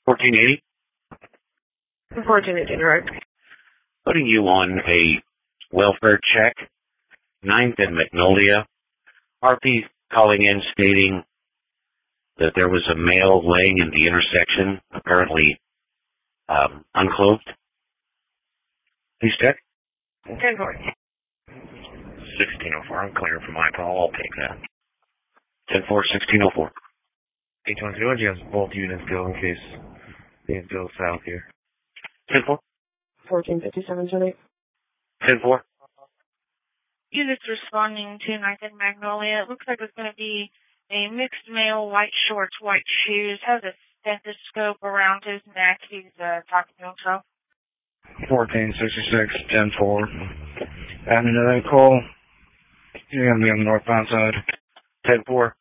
1480? 1480, right. Putting you on a welfare check. 9th and Magnolia. RP calling in stating that there was a male laying in the intersection, apparently unclothed. Please check. 10-4. 1604. I'm clear for my call. I'll take that. 10-4, 1604. 820, you have both units go in case things go south here. 10-4. 1457, Jenny. 10-4. Units responding to 9th and Magnolia. It looks like it's going to be a mixed male, white shorts, white shoes, has a stethoscope around his neck. He's talking to himself. 1466, 10-4. Add another call. You're going to be on the northbound side. 10-4.